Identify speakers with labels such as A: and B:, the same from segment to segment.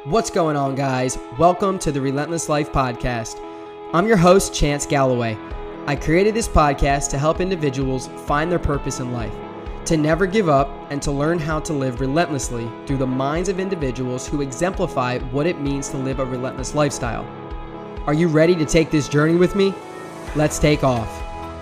A: What's going on, guys? Welcome to the Relentless Life Podcast. I'm your host, Chance Galloway. I created this podcast to help individuals find their purpose in life, to never give up, and to learn how to live relentlessly through the minds of individuals who exemplify what it means to live a relentless lifestyle. Are you ready to take this journey with me? Let's take off.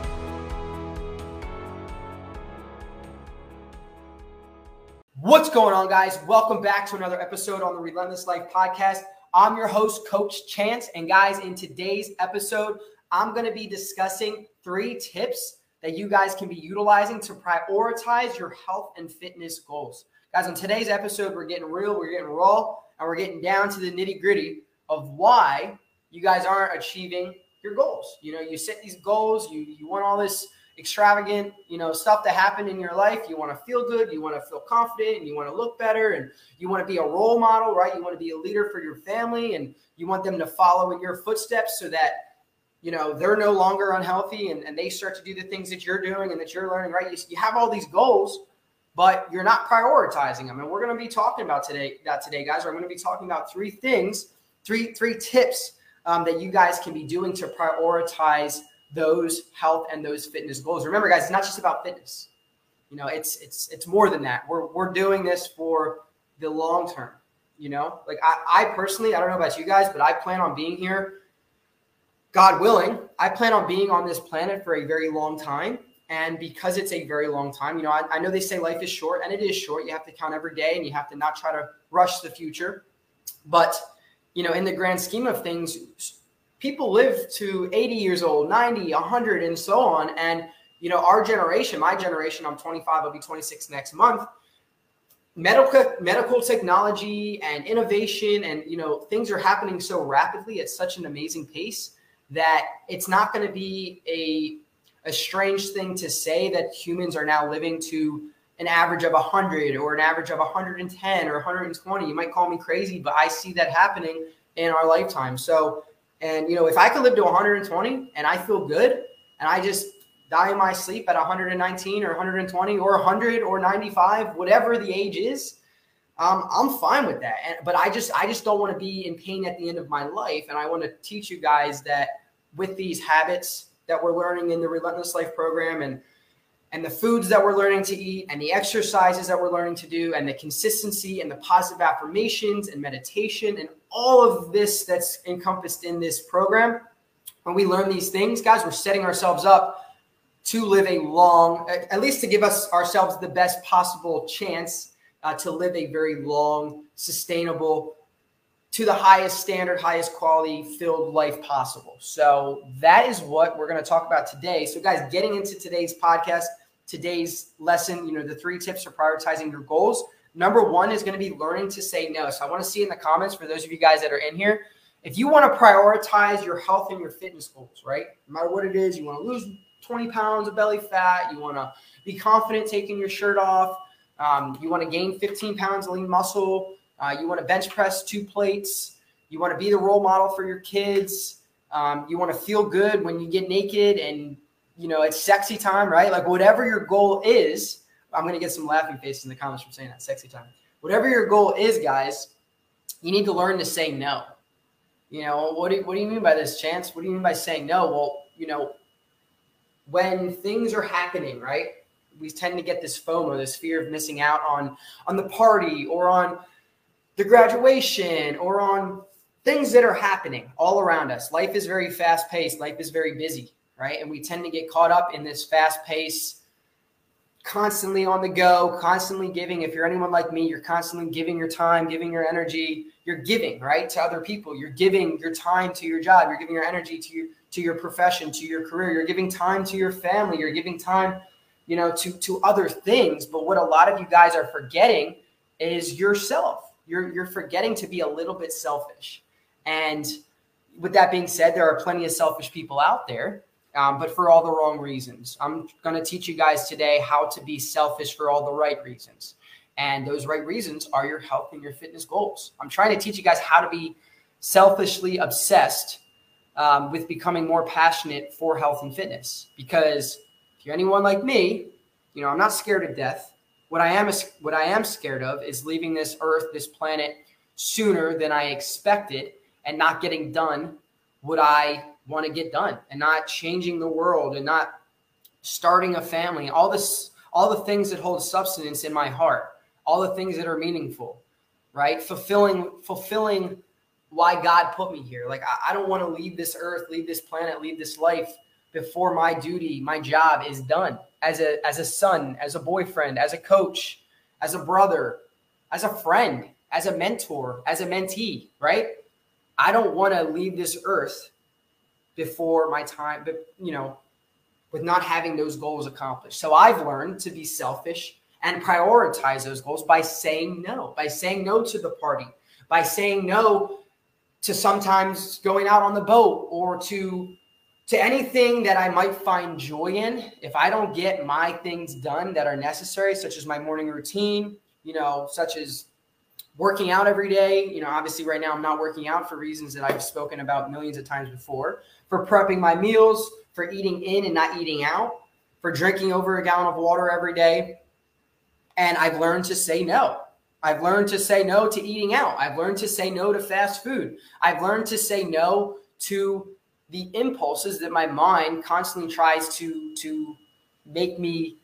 A: What's going on, guys? Welcome back to another episode on the Relentless Life Podcast. I'm your host, Coach Chance. And guys, in today's episode, I'm going to be discussing 3 tips that you guys can be utilizing to prioritize your health and fitness goals. Guys, on today's episode, we're getting real, we're getting raw, and we're getting down to the nitty-gritty of why you guys aren't achieving your goals. You know, you set these goals, you want all this extravagant, stuff to happen in your life. You want to feel good. You want to feel confident, and you want to look better, and you want to be a role model, right? You want to be a leader for your family, and you want them to follow in your footsteps so that, they're no longer unhealthy and they start to do the things that you're doing and that you're learning, right? You have all these goals, but you're not prioritizing them. And we're going to be talking about today, guys. I'm going to be talking about 3 things, three tips that you guys can be doing to prioritize those health and those fitness goals. Remember, guys, it's not just about fitness. It's more than that. We're doing this for the long term. Like I personally, I don't know about you guys, but I plan on being here, God willing. I plan on being on this planet for a very long time. And because it's a very long time, I know they say life is short, and it is short. You have to count every day, and you have to not try to rush the future. But, in the grand scheme of things, people live to 80 years old, 90, 100, and so on. And, our generation, my generation, I'm 25, I'll be 26 next month. Medical technology and innovation and, things are happening so rapidly at such an amazing pace that it's not going to be a strange thing to say that humans are now living to an average of 100 or an average of 110 or 120. You might call me crazy, but I see that happening in our lifetime. So, and, if I could live to 120 and I feel good and I just die in my sleep at 119 or 120 or 100 or 95, whatever the age is, I'm fine with that. But I just don't want to be in pain at the end of my life. And I want to teach you guys that with these habits that we're learning in the Relentless Life program and the foods that we're learning to eat and the exercises that we're learning to do and the consistency and the positive affirmations and meditation and all of this that's encompassed in this program, when we learn these things, guys, we're setting ourselves up to live a long, at least to give ourselves the best possible chance to live a very long, sustainable, to the highest standard, highest quality filled life possible. So that is what we're going to talk about today. So guys, getting into today's podcast, today's lesson, the 3 tips for prioritizing your goals. Number 1 is going to be learning to say no. So I want to see in the comments for those of you guys that are in here, if you want to prioritize your health and your fitness goals, right? No matter what it is, you want to lose 20 pounds of belly fat, you want to be confident taking your shirt off, you want to gain 15 pounds of lean muscle, you want to bench press 2 plates, you want to be the role model for your kids, you want to feel good when you get naked and, it's sexy time, right? Like whatever your goal is, I'm going to get some laughing faces in the comments from saying that, sexy time. Whatever your goal is, guys, you need to learn to say no. What do you mean by this, Chance? What do you mean by saying no? Well, when things are happening, right, we tend to get this FOMO, this fear of missing out on the party or on the graduation or on things that are happening all around us. Life is very fast-paced. Life is very busy, right? And we tend to get caught up in this fast pace, constantly on the go, constantly giving. If you're anyone like me, you're constantly giving your time, giving your energy. You're giving, right, to other people. You're giving your time to your job. You're giving your energy to your profession, to your career. You're giving time to your family. You're giving time, to other things. But what a lot of you guys are forgetting is yourself. You're forgetting to be a little bit selfish. And with that being said, there are plenty of selfish people out there, but for all the wrong reasons. I'm going to teach you guys today how to be selfish for all the right reasons. And those right reasons are your health and your fitness goals. I'm trying to teach you guys how to be selfishly obsessed with becoming more passionate for health and fitness. Because if you're anyone like me, I'm not scared of death. What I am scared of is leaving this earth, this planet, sooner than I expected and not getting done what I want to get done, and not changing the world, and not starting a family, all the things that hold substance in my heart, all the things that are meaningful, right? Fulfilling why God put me here. Like, I don't want to leave this earth, leave this planet, leave this life before my duty, my job is done as a son, as a boyfriend, as a coach, as a brother, as a friend, as a mentor, as a mentee, right? I don't want to leave this earth before my time, but with not having those goals accomplished. So I've learned to be selfish and prioritize those goals by saying no to the party, by saying no to sometimes going out on the boat, or to anything that I might find joy in. If I don't get my things done that are necessary, such as my morning routine, such as working out every day. Obviously right now I'm not working out for reasons that I've spoken about millions of times before, for prepping my meals, for eating in and not eating out, for drinking over a gallon of water every day. And I've learned to say no. I've learned to say no to eating out. I've learned to say no to fast food. I've learned to say no to the impulses that my mind constantly tries to make me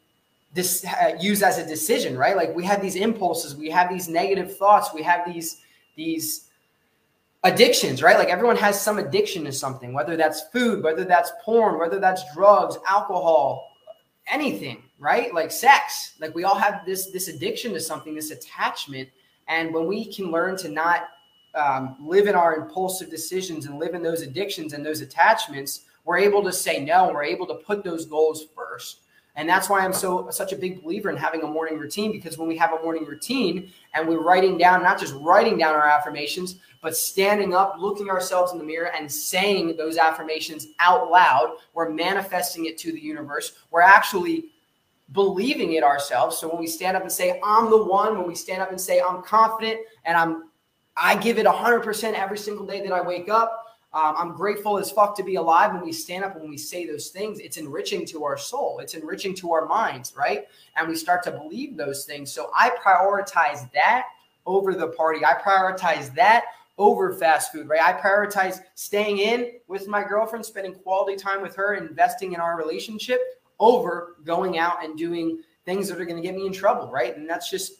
A: use as a decision, right? Like, we have these impulses, we have these negative thoughts, we have these addictions, right? Like, everyone has some addiction to something, whether that's food, whether that's porn, whether that's drugs, alcohol, anything, right? Like sex. Like, we all have this addiction to something, this attachment. And when we can learn to not live in our impulsive decisions and live in those addictions and those attachments, we're able to say no, and we're able to put those goals first. And that's why I'm such a big believer in having a morning routine, because when we have a morning routine and we're writing down, not just writing down our affirmations, but standing up, looking ourselves in the mirror and saying those affirmations out loud, we're manifesting it to the universe. We're actually believing it ourselves. So when we stand up and say, I'm the one, when we stand up and say, I'm confident and I give it 100% every single day that I wake up, I'm grateful as fuck to be alive. When we stand up and when we say those things, it's enriching to our soul. It's enriching to our minds, right? And we start to believe those things. So I prioritize that over the party. I prioritize that over fast food, right? I prioritize staying in with my girlfriend, spending quality time with her, investing in our relationship over going out and doing things that are going to get me in trouble, right? And that's just,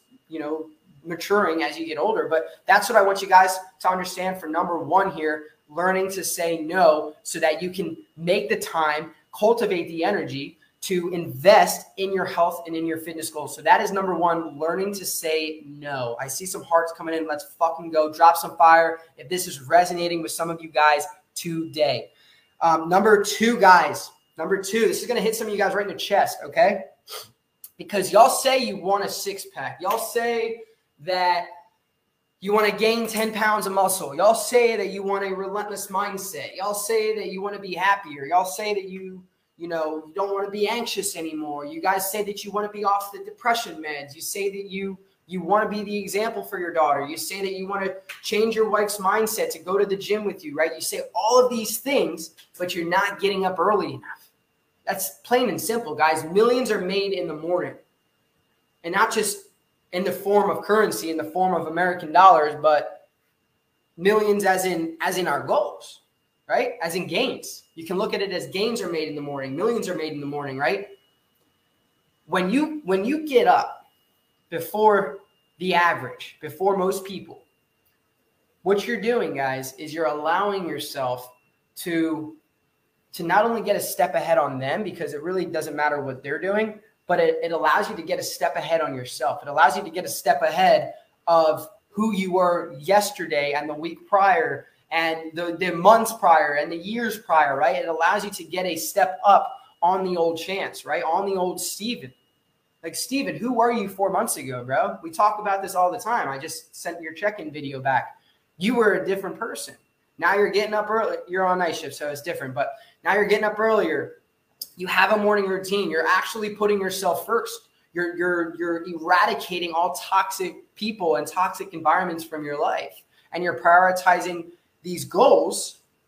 A: maturing as you get older. But that's what I want you guys to understand for number one here, learning to say no so that you can make the time, cultivate the energy to invest in your health and in your fitness goals. So that is number one, learning to say no. I see some hearts coming in. Let's fucking go. Drop some fire if this is resonating with some of you guys today. Number two, guys. Number two, this is going to hit some of you guys right in the chest, okay? Because y'all say you want a six-pack. Y'all say that you want to gain 10 pounds of muscle. Y'all say that you want a relentless mindset. Y'all say that you want to be happier. Y'all say that you don't want to be anxious anymore. You guys say that you want to be off the depression meds. You say that you want to be the example for your daughter. You say that you want to change your wife's mindset to go to the gym with you, right? You say all of these things, but you're not getting up early enough. That's plain and simple, guys. Millions are made in the morning, and not just in the form of currency, in the form of American dollars, but millions as in our goals, right? As in gains. You can look at it as gains are made in the morning. Millions are made in the morning, right? When you get up before the average, before most people, what you're doing, guys, is you're allowing yourself to not only get a step ahead on them, because it really doesn't matter what they're doing, but it allows you to get a step ahead on yourself. It allows you to get a step ahead of who you were yesterday and the week prior and the months prior and the years prior, right? It allows you to get a step up on the old Chance, right? On the old Steven. Like, Steven, who were you 4 months ago, bro? We talk about this all the time. I just sent your check-in video back. You were a different person. Now you're getting up early. You're on night shift, so it's different. But now you're getting up earlier. You have a morning routine. You're actually putting yourself first. You're eradicating all toxic people and toxic environments from your life. And you're prioritizing these goals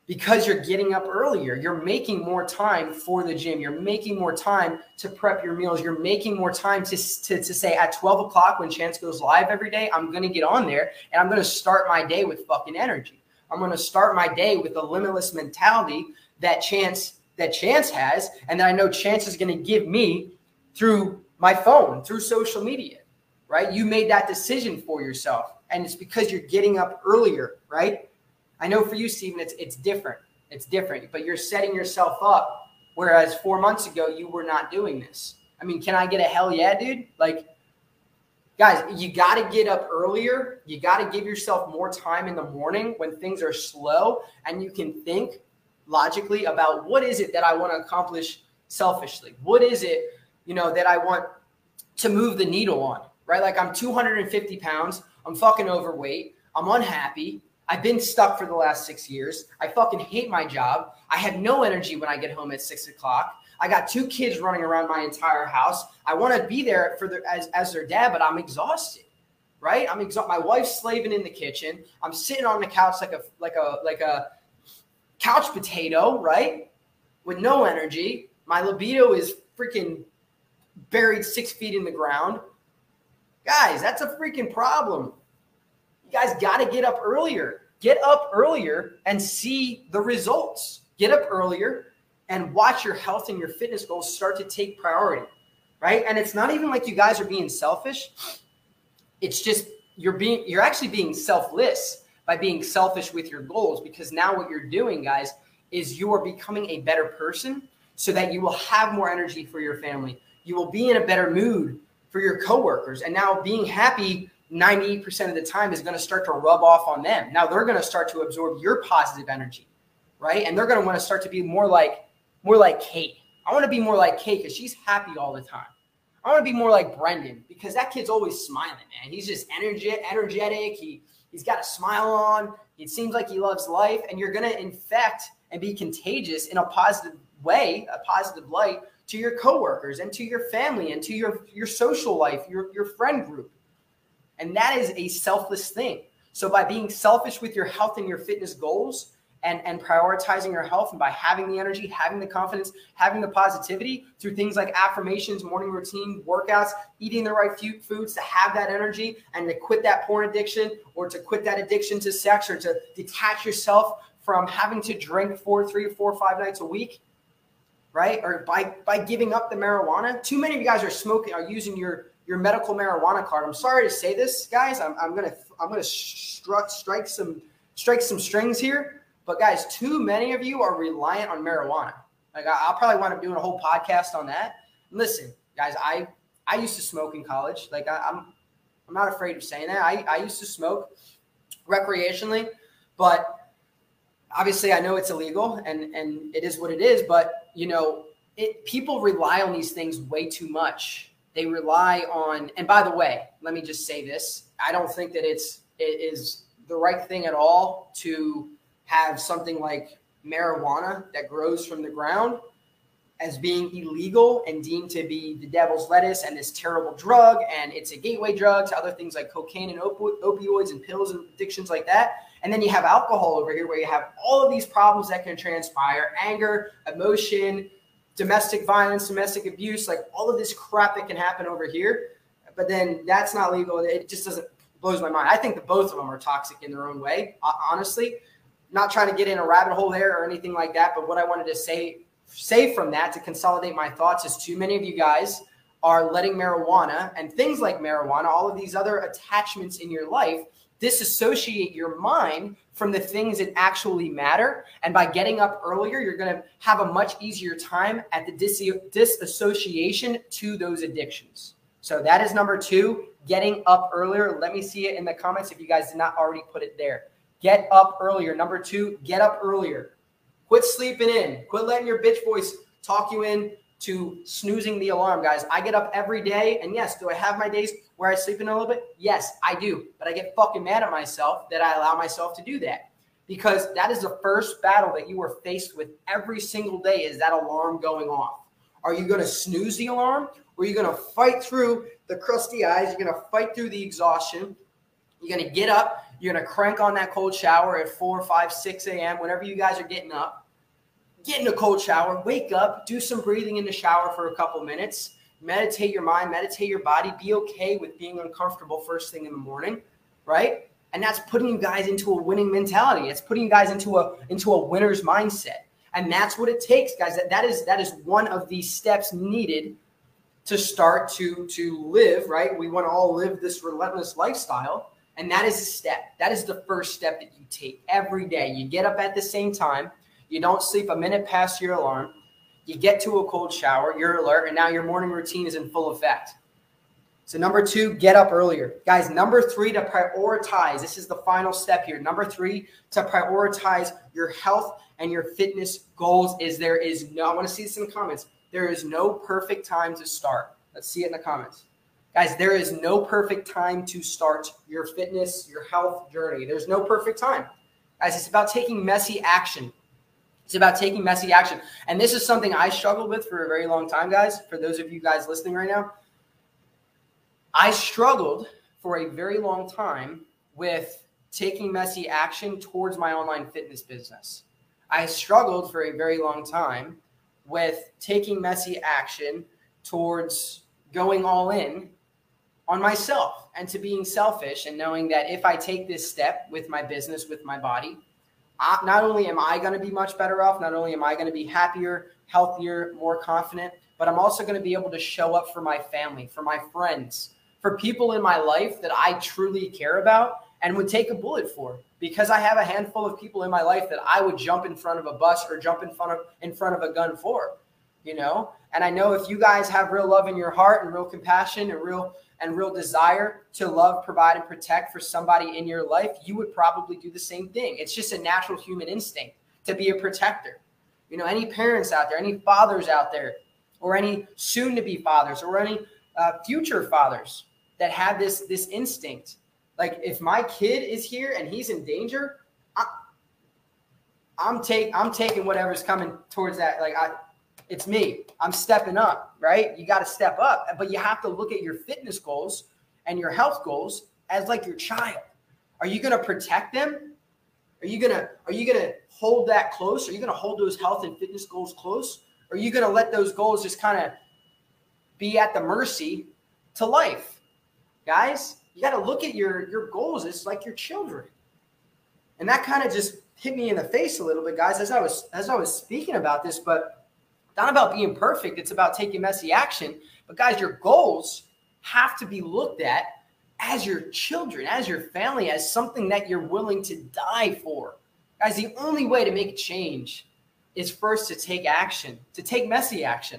A: because you're getting up earlier. You're making more time for the gym. You're making more time to prep your meals. You're making more time to say at 12 o'clock when Chance goes live every day, I'm going to get on there and I'm going to start my day with fucking energy. I'm going to start my day with a limitless mentality that Chance has, and that I know Chance is going to give me through my phone, through social media, right? You made that decision for yourself, and it's because you're getting up earlier, right? I know for you, Steven, it's different. It's different, but you're setting yourself up, whereas 4 months ago, you were not doing this. I mean, can I get a hell yeah, dude? Like, guys, you got to get up earlier. You got to give yourself more time in the morning when things are slow, and you can think logically about what is it that I want to accomplish selfishly? What is it, that I want to move the needle on, right? Like, I'm 250 pounds. I'm fucking overweight. I'm unhappy. I've been stuck for the last 6 years. I fucking hate my job. I have no energy when I get home at 6 o'clock. I got 2 kids running around my entire house. I want to be there for as their dad, but I'm exhausted, right? I'm exhausted. My wife's slaving in the kitchen. I'm sitting on the couch like a couch potato, right? With no energy. My libido is freaking buried 6 feet in the ground. Guys, that's a freaking problem. You guys got to get up earlier. Get up earlier and see the results. Get up earlier and watch your health and your fitness goals start to take priority, right? And it's not even like you guys are being selfish. It's just you're actually being selfless by being selfish with your goals, because now what you're doing, guys, is you are becoming a better person so that you will have more energy for your family. You will be in a better mood for your coworkers. And now being happy 98% of the time is going to start to rub off on them. Now they're going to start to absorb your positive energy, right? And they're going to want to start to be more like Kate. I want to be more like Kate because she's happy all the time. I want to be more like Brendan because that kid's always smiling, man. He's just energetic. He's got a smile on. It seems like he loves life, and you're going to infect and be contagious in a positive way, a positive light to your coworkers and to your family and to your social life, your friend group. And that is a selfless thing. So by being selfish with your health and your fitness goals and prioritizing your health, and by having the energy, having the confidence, having the positivity through things like affirmations, morning routine, workouts, eating the right foods to have that energy and to quit that porn addiction or to quit that addiction to sex or to detach yourself from having to drink 3 or 4 or 5 nights a week, right? Or by giving up the marijuana. Too many of you guys are using your medical marijuana card. I'm sorry to say this, guys. I'm gonna strike some strings here, but guys, too many of you are reliant on marijuana. Like I'll probably wind up doing a whole podcast on that. Listen, guys, I used to smoke in college. Like I'm not afraid of saying that. I used to smoke recreationally, but obviously I know it's illegal and it is what it is. But people rely on these things way too much. They rely on, and by the way, let me just say this. I don't think that it is the right thing at all to have something like marijuana that grows from the ground as being illegal and deemed to be the devil's lettuce and this terrible drug. And it's a gateway drug to other things like cocaine and opioids and pills and addictions like that. And then you have alcohol over here where you have all of these problems that can transpire: anger, emotion, domestic violence, domestic abuse, like all of this crap that can happen over here. But then that's not legal. It just blows my mind. I think that both of them are toxic in their own way, honestly. Not trying to get in a rabbit hole there or anything like that. But what I wanted to say from that to consolidate my thoughts is too many of you guys are letting marijuana and things like marijuana, all of these other attachments in your life, disassociate your mind from the things that actually matter. And by getting up earlier, you're going to have a much easier time at the disassociation to those addictions. So that is number 2, getting up earlier. Let me see it in the comments if you guys did not already put it there. Get up earlier. Number 2, get up earlier. Quit sleeping in. Quit letting your bitch voice talk you in to snoozing the alarm, guys. I get up every day, and yes, do I have my days where I sleep in a little bit? Yes, I do. But I get fucking mad at myself that I allow myself to do that, because that is the first battle that you are faced with every single day, is that alarm going off. Are you going to snooze the alarm, or are you going to fight through the crusty eyes? You're going to fight through the exhaustion. You're going to get up. You're going to crank on that cold shower at 4, 5, 6 a.m. whenever you guys are getting up. Get in a cold shower, wake up, do some breathing in the shower for a couple minutes, meditate your mind, meditate your body, be okay with being uncomfortable first thing in the morning, right? And that's putting you guys into a winning mentality. It's putting you guys into a winner's mindset. And that's what it takes, guys. That is one of the steps needed to start to live, right? We want to all live this relentless lifestyle. And that is a step. That is the first step that you take every day. You get up at the same time. You don't sleep a minute past your alarm. You get to a cold shower. You're alert. And now your morning routine is in full effect. So number 2, get up earlier. Guys, number 3, to prioritize. This is the final step here. Number 3, to prioritize your health and your fitness goals is I want to see this in the comments. There is no perfect time to start. Let's see it in the comments. Guys, there is no perfect time to start your fitness, your health journey. There's no perfect time. Guys, it's about taking messy action. It's about taking messy action. And this is something I struggled with for a very long time, guys. For those of you guys listening right now, I struggled for a very long time with taking messy action towards my online fitness business. I struggled for a very long time with taking messy action towards going all in on myself and to being selfish and knowing that if I take this step with my business, with my body, not only am I going to be much better off, not only am I going to be happier, healthier, more confident, but I'm also going to be able to show up for my family, for my friends, for people in my life that I truly care about and would take a bullet for, because I have a handful of people in my life that I would jump in front of a bus or jump in front of a gun for, you know? And I know if you guys have real love in your heart and real compassion and real desire to love, provide, and protect for somebody in your life, you would probably do the same thing. It's just a natural human instinct to be a protector. You know, any parents out there, any fathers out there, or any soon-to-be fathers, or any future fathers that have this instinct. Like, if my kid is here and he's in danger, I'm taking whatever's coming towards that. Like, it's me. I'm stepping up, right? You got to step up, but you have to look at your fitness goals and your health goals as like your child. Are you going to protect them? Are you going to hold that close? Are you going to hold those health and fitness goals close? Or are you going to let those goals just kind of be at the mercy to life? Guys, you got to look at your goals as like your children. And that kind of just hit me in the face a little bit, guys, as I was speaking about this. But it's not about being perfect. It's about taking messy action. But guys, your goals have to be looked at as your children, as your family, as something that you're willing to die for. Guys, the only way to make a change is first to take action, to take messy action.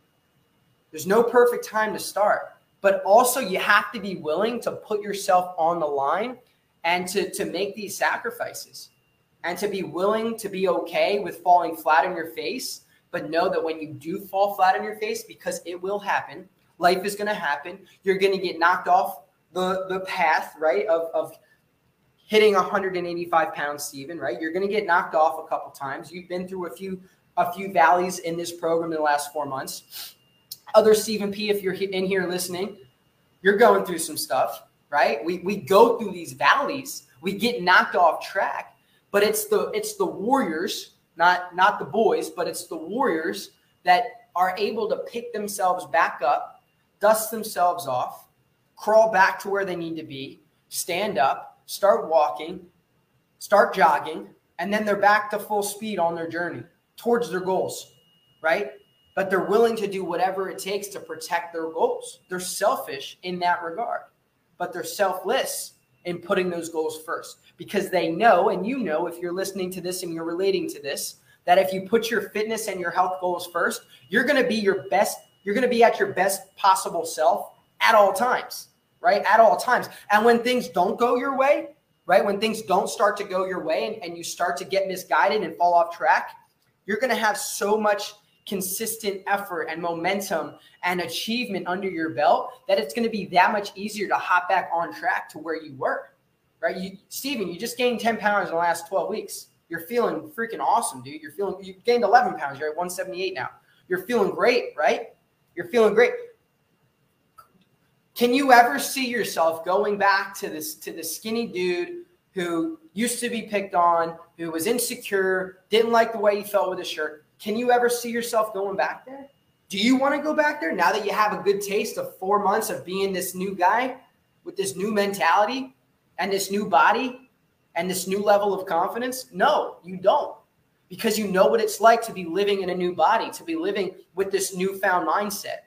A: There's no perfect time to start, but also you have to be willing to put yourself on the line and to make these sacrifices and to be willing to be okay with falling flat on your face. But know that when you do fall flat on your face, because it will happen, life is going to happen. You're going to get knocked off the path, right, of hitting 185 pounds, Stephen, right? You're going to get knocked off a couple times. You've been through a few valleys in this program in the last 4 months. Other Stephen P., if you're in here listening, you're going through some stuff, right? We go through these valleys. We get knocked off track, but it's the warriors, not the boys, but it's the warriors that are able to pick themselves back up, dust themselves off, crawl back to where they need to be, stand up, start walking, start jogging, and then they're back to full speed on their journey towards their goals, right? But they're willing to do whatever it takes to protect their goals. They're selfish in that regard, but they're selfless in putting those goals first, because they know, and you know, if you're listening to this and you're relating to this, that if you put your fitness and your health goals first, you're going to be your best. You're going to be at your best possible self at all times, right? At all times. And when things don't go your way, right? When things don't start to go your way and you start to get misguided and fall off track, you're going to have so much consistent effort and momentum and achievement under your belt that it's going to be that much easier to hop back on track to where you were, right? Stephen, you just gained 10 pounds in the last 12 weeks. You're feeling freaking awesome, dude. You gained 11 pounds. You're at 178 now. You're feeling great, right? You're feeling great. Can you ever see yourself going back to the skinny dude who used to be picked on, who was insecure, didn't like the way he felt with his shirt, can you ever see yourself going back there? Do you want to go back there now that you have a good taste of 4 months of being this new guy with this new mentality and this new body and this new level of confidence? No, you don't, because you know what it's like to be living in a new body, to be living with this newfound mindset.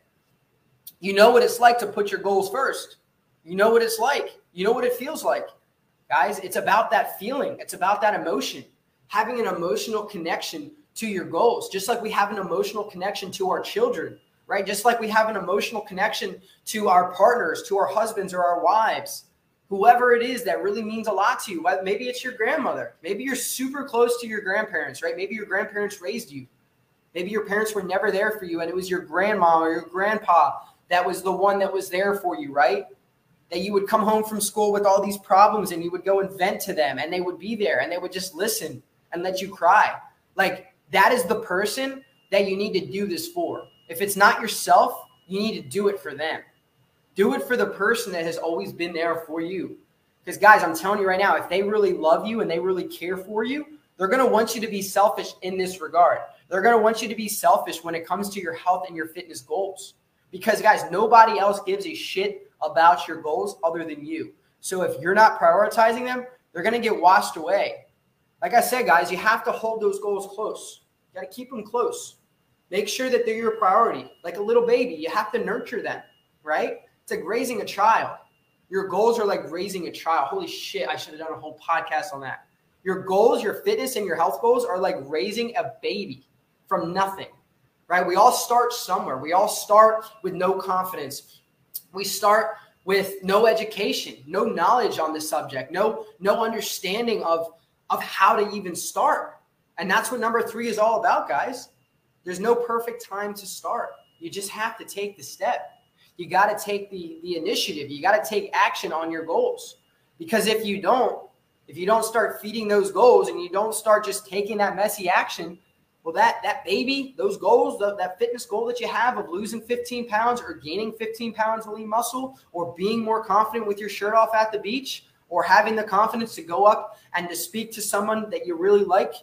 A: You know what it's like to put your goals first. You know what it's like. You know what it feels like. Guys, it's about that feeling. It's about that emotion, having an emotional connection to your goals, just like we have an emotional connection to our children, right? Just like we have an emotional connection to our partners, to our husbands or our wives, whoever it is that really means a lot to you. Maybe it's your grandmother. Maybe you're super close to your grandparents, right? Maybe your grandparents raised you. Maybe your parents were never there for you, and it was your grandma or your grandpa that was the one that was there for you, right? That you would come home from school with all these problems and you would go and vent to them, and they would be there and they would just listen and let you cry. Like, that is the person that you need to do this for. If it's not yourself, you need to do it for them. Do it for the person that has always been there for you. Because, guys, I'm telling you right now, if they really love you and they really care for you, they're going to want you to be selfish in this regard. They're going to want you to be selfish when it comes to your health and your fitness goals. Because, guys, nobody else gives a shit about your goals other than you. So if you're not prioritizing them, they're going to get washed away. Like I said, guys, you have to hold those goals close. You got to keep them close. Make sure that they're your priority. Like a little baby, you have to nurture them, right? It's like raising a child. Your goals are like raising a child. Holy shit, I should have done a whole podcast on that. Your goals, your fitness and your health goals are like raising a baby from nothing, right? We all start somewhere. We all start with no confidence. We start with no education, no knowledge on the subject, no understanding of how to even start. And that's what number 3 is all about, guys. There's no perfect time to start. You just have to take the step. You got to take the initiative. You got to take action on your goals. Because if you don't start feeding those goals and you don't start just taking that messy action, well, that baby, those goals, that fitness goal that you have of losing 15 pounds or gaining 15 pounds of lean muscle, or being more confident with your shirt off at the beach, or having the confidence to go up and to speak to someone that you really like,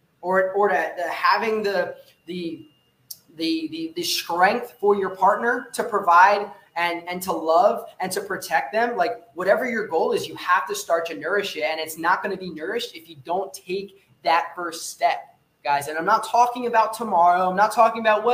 A: or to having the strength for your partner to provide and to love and to protect them. Like, whatever your goal is, you have to start to nourish it. And it's not going to be nourished if you don't take that first step, guys. And I'm not talking about tomorrow. I'm not talking about,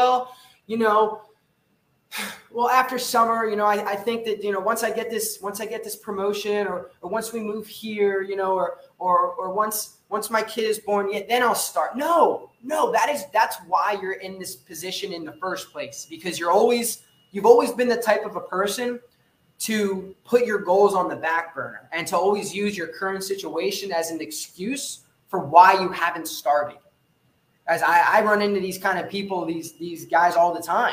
A: after summer, I think that, once I get this promotion, or once we move here, or once my kid is born, then I'll start. No, that's why you're in this position in the first place, because you've always been the type of a person to put your goals on the back burner and to always use your current situation as an excuse for why you haven't started. As I run into these kind of people, these guys all the time.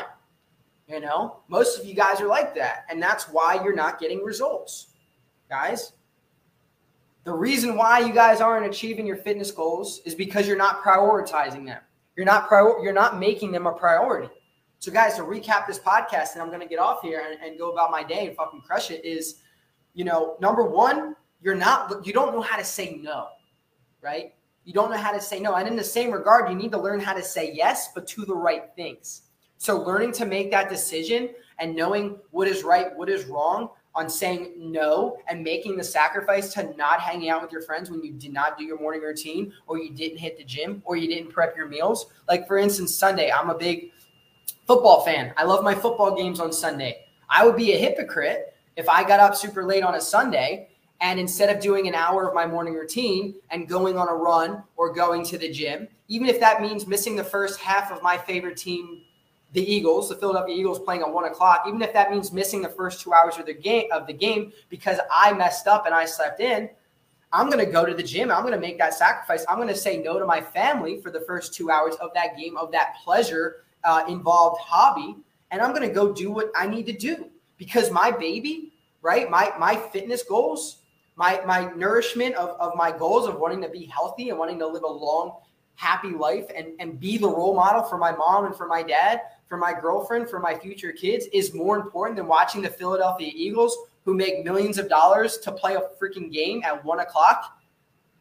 A: Most of you guys are like that. And that's why you're not getting results, guys. The reason why you guys aren't achieving your fitness goals is because you're not prioritizing them. You're not making them a priority. So, guys, to recap this podcast, and I'm going to get off here and go about my day and fucking crush it, is, number 1, you don't know how to say no, right? You don't know how to say no. And in the same regard, you need to learn how to say yes, but to the right things. So learning to make that decision and knowing what is right, what is wrong on saying no, and making the sacrifice to not hanging out with your friends when you did not do your morning routine, or you didn't hit the gym, or you didn't prep your meals. Like, for instance, Sunday, I'm a big football fan. I love my football games on Sunday. I would be a hypocrite if I got up super late on a Sunday and instead of doing an hour of my morning routine and going on a run or going to the gym, even if that means missing the first half of my favorite team, the Eagles, the Philadelphia Eagles, playing at 1 o'clock, even if that means missing the first 2 hours of the game because I messed up and I slept in, I'm going to go to the gym. I'm going to make that sacrifice. I'm going to say no to my family for the first 2 hours of that game, of that pleasure involved hobby. And I'm going to go do what I need to do, because my baby, right? My fitness goals, my nourishment of my goals of wanting to be healthy and wanting to live a long, happy life and be the role model for my mom and for my dad, for my girlfriend, for my future kids, is more important than watching the Philadelphia Eagles, who make millions of dollars, to play a freaking game at 1 o'clock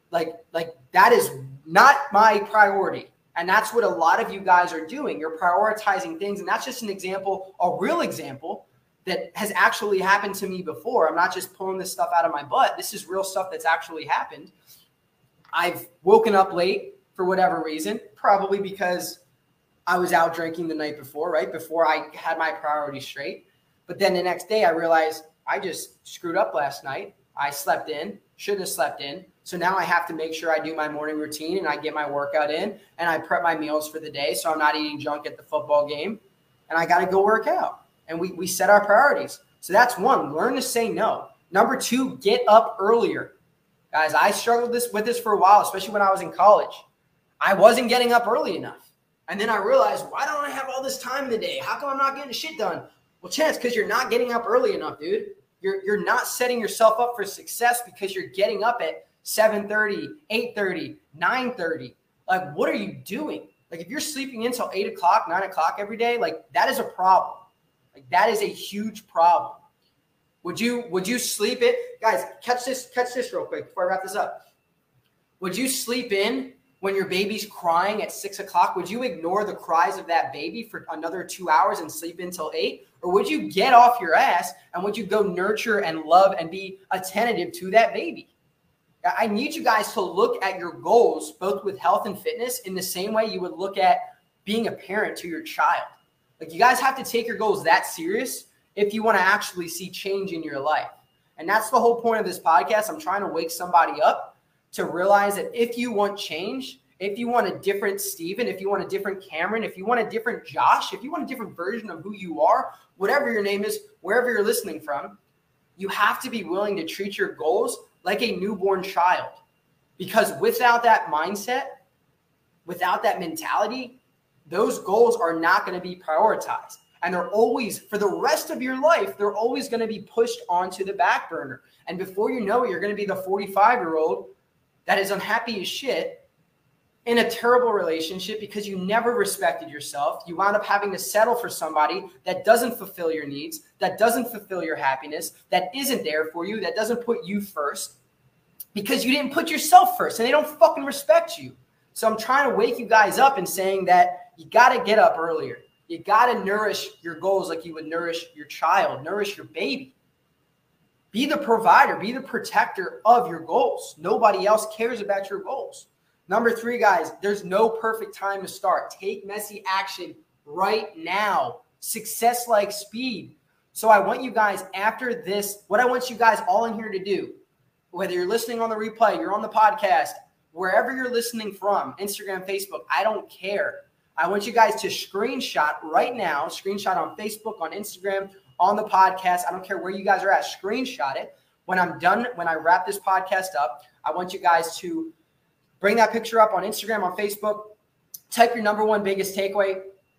A: Like that is not my priority. And that's what a lot of you guys are doing. You're prioritizing things. And that's just an example, a real example that has actually happened to me before. I'm not just pulling this stuff out of my butt. This is real stuff that's actually happened. I've woken up late for whatever reason, probably because I was out drinking the night before, right? Before I had my priorities straight. But then the next day I realized I just screwed up last night. I slept in, shouldn't have slept in. So now I have to make sure I do my morning routine and I get my workout in and I prep my meals for the day so I'm not eating junk at the football game. And I got to go work out. And we set our priorities. So that's one, learn to say no. Number two, get up earlier. Guys, I struggled with this for a while, especially when I was in college. I wasn't getting up early enough. And then I realized, why don't I have all this time in the day? How come I'm not getting shit done? Well, Chance, because you're not getting up early enough, dude. You're not setting yourself up for success because you're getting up at 7:30, 8:30, 9:30. Like, what are you doing? Like, if you're sleeping in until 8 o'clock, 9 o'clock every day, like, that is a problem. Like, that is a huge problem. Would you sleep it? Guys, catch this real quick before I wrap this up. Would you sleep in when your baby's crying at 6 o'clock? Would you ignore the cries of that baby for another 2 hours and sleep until 8? Or would you get off your ass and would you go nurture and love and be attentive to that baby? I need you guys to look at your goals, both with health and fitness, in the same way you would look at being a parent to your child. Like, you guys have to take your goals that serious if you want to actually see change in your life. And that's the whole point of this podcast. I'm trying to wake somebody up to realize that if you want change, if you want a different Steven, if you want a different Cameron, if you want a different Josh, if you want a different version of who you are, whatever your name is, wherever you're listening from, you have to be willing to treat your goals like a newborn child. Because without that mindset, without that mentality, those goals are not going to be prioritized. And they're always, for the rest of your life, they're always going to be pushed onto the back burner. And before you know it, you're going to be the 45-year-old that is unhappy as shit in a terrible relationship because you never respected yourself. You wound up having to settle for somebody that doesn't fulfill your needs, that doesn't fulfill your happiness, that isn't there for you, that doesn't put you first because you didn't put yourself first and they don't fucking respect you. So I'm trying to wake you guys up and saying that you got to get up earlier. You got to nourish your goals like you would nourish your child, nourish your baby. Be the provider, be the protector of your goals. Nobody else cares about your goals. Number three, guys, there's no perfect time to start. Take messy action right now. Success like speed. So I want you guys after this, what I want you guys all in here to do, whether you're listening on the replay, you're on the podcast, wherever you're listening from, Instagram, Facebook, I don't care. I want you guys to screenshot right now, screenshot on Facebook, on Instagram, on the podcast. I don't care where you guys are at. Screenshot it. When I'm done, when I wrap this podcast up, I want you guys to bring that picture up on Instagram, on Facebook. Type your number one biggest takeaway.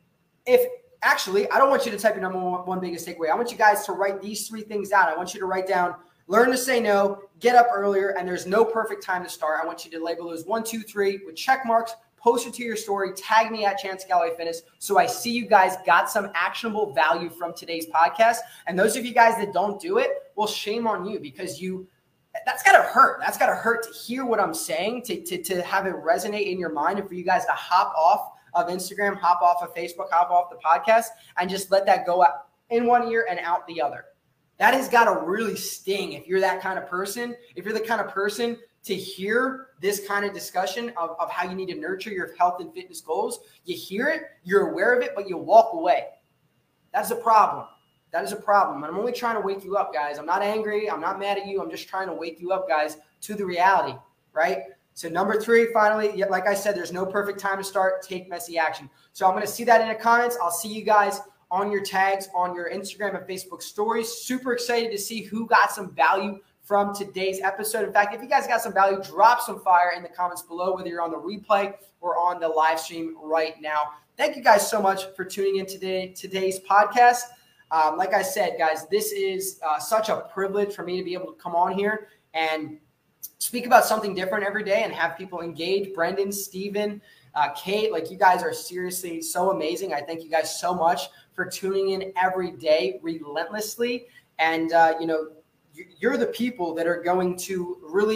A: Actually, I don't want you to type your number one biggest takeaway. I want you guys to write these three things down. I want you to write down, learn to say no, get up earlier, and there's no perfect time to start. I want you to label those 1, 2, 3 with check marks. Post it to your story, tag me at Chance Galloway Fitness so I see you guys got some actionable value from today's podcast. And those of you guys that don't do it, well, shame on you because that's got to hurt. That's got to hurt to hear what I'm saying, to have it resonate in your mind and for you guys to hop off of Instagram, hop off of Facebook, hop off the podcast and just let that go out in one ear and out the other. That has got to really sting if you're that kind of person, if you're the kind of person to hear this kind of discussion of how you need to nurture your health and fitness goals. You hear it, you're aware of it, but you walk away. That's a problem. That is a problem. And I'm only trying to wake you up, guys. I'm not angry. I'm not mad at you. I'm just trying to wake you up, guys, to the reality, right? So number three, finally, like I said, there's no perfect time to start. Take messy action. So I'm going to see that in the comments. I'll see you guys on your tags, on your Instagram and Facebook stories. Super excited to see who got some value from today's episode. In fact, if you guys got some value, drop some fire in the comments below, whether you're on the replay or on the live stream right now. Thank you guys so much for tuning in today's podcast. Like I said, guys, this is such a privilege for me to be able to come on here and speak about something different every day and have people engage. Brendan, Steven, Kate, like you guys are seriously so amazing. I thank you guys so much for tuning in every day relentlessly. And, you're the people that are going to really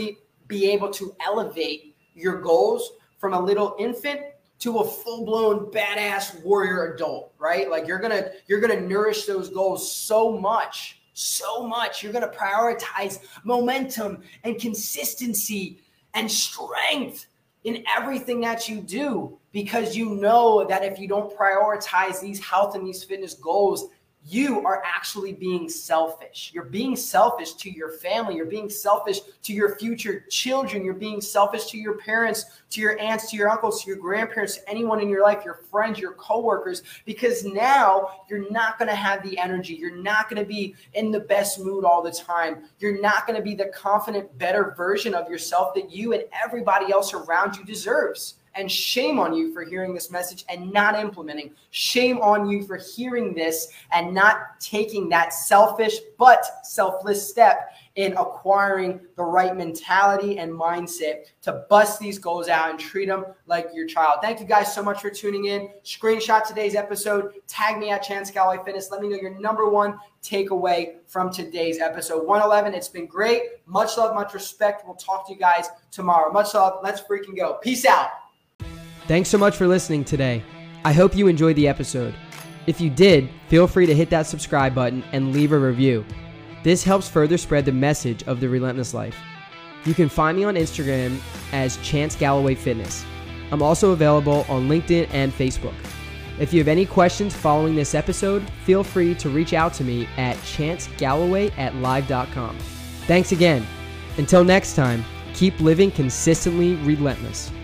A: be able to elevate your goals from a little infant to a full-blown badass warrior adult, right? Like you're gonna nourish those goals so much. You're gonna prioritize momentum and consistency and strength in everything that you do, because you know that if you don't prioritize these health and these fitness goals, you are actually being selfish. You're being selfish to your family. You're being selfish to your future children. You're being selfish to your parents, to your aunts, to your uncles, to your grandparents, to anyone in your life, your friends, your coworkers, because now you're not going to have the energy. You're not going to be in the best mood all the time. You're not going to be the confident, better version of yourself that you and everybody else around you deserves. And shame on you for hearing this message and not implementing. Shame on you for hearing this and not taking that selfish but selfless step in acquiring the right mentality and mindset to bust these goals out and treat them like your child. Thank you guys so much for tuning in. Screenshot today's episode. Tag me at Chance Galloway Fitness. Let me know your number one takeaway from today's episode 111. It's been great. Much love, much respect. We'll talk to you guys tomorrow. Much love. Let's freaking go. Peace out.
B: Thanks so much for listening today. I hope you enjoyed the episode. If you did, feel free to hit that subscribe button and leave a review. This helps further spread the message of the Relentless Life. You can find me on Instagram as Chance Galloway Fitness. I'm also available on LinkedIn and Facebook. If you have any questions following this episode, feel free to reach out to me at chancegalloway@live.com. Thanks again. Until next time, keep living consistently relentless.